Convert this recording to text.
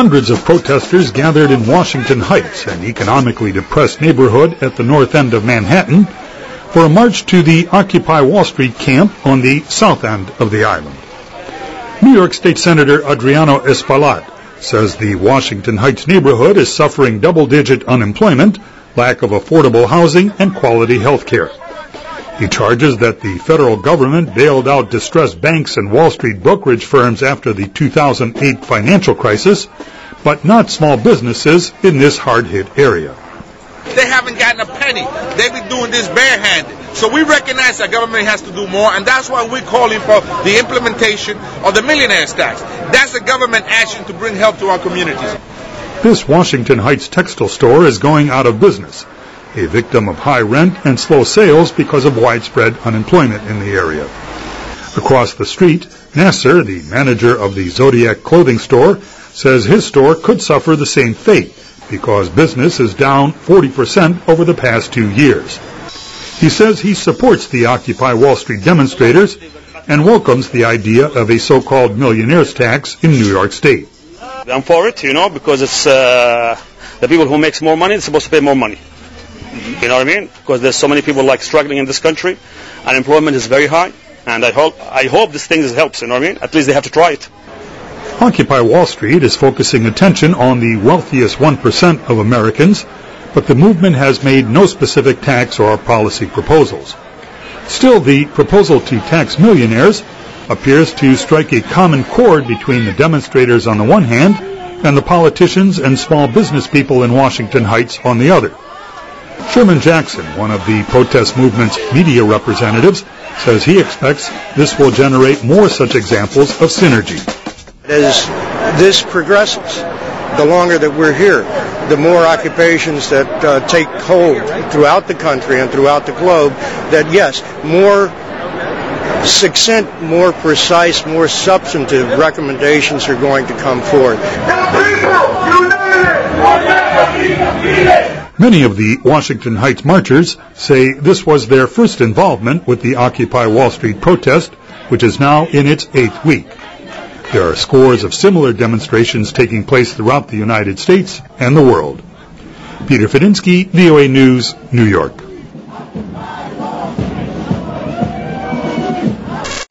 Hundreds of protesters gathered in Washington Heights, an economically depressed neighborhood at the north end of Manhattan, for a march to the Occupy Wall Street camp on the south end of the island. New York State Senator Adriano Espaillat says the Washington Heights neighborhood is suffering double-digit unemployment, lack of affordable housing, and quality health care. He charges that the federal government bailed out distressed banks and Wall Street brokerage firms after the 2008 financial crisis, but not small businesses in this hard-hit area. They haven't gotten a penny. They've been doing this barehanded. So we recognize that government has to do more, and that's why we're calling for the implementation of the millionaire's tax. That's the government action to bring help to our communities. This Washington Heights textile store is going out of business, a victim of high rent and slow sales because of widespread unemployment in the area. Across the street, Nasser, the manager of the Zodiac clothing store, says his store could suffer the same fate because business is down 40% over the past 2 years. He says he supports the Occupy Wall Street demonstrators and welcomes the idea of a so-called millionaire's tax in New York State. I'm for it, because it's the people who makes more money are supposed to pay more money. You know what I mean? Because there's so many people struggling in this country. Unemployment is very high, and I hope this thing helps. You know what I mean? At least they have to try it. Occupy Wall Street is focusing attention on the wealthiest 1% of Americans, but the movement has made no specific tax or policy proposals. Still, the proposal to tax millionaires appears to strike a common chord between the demonstrators on the one hand and the politicians and small business people in Washington Heights on the other. Sherman Jackson, one of the protest movement's media representatives, says he expects this will generate more such examples of synergy. As this progresses, the longer that we're here, the more occupations that take hold throughout the country and throughout the globe, that yes, more succinct, more precise, more substantive recommendations are going to come forth. Many of the Washington Heights marchers say this was their first involvement with the Occupy Wall Street protest, which is now in its 8th week. There are scores of similar demonstrations taking place throughout the United States and the world. Peter Fedinsky, VOA News, New York.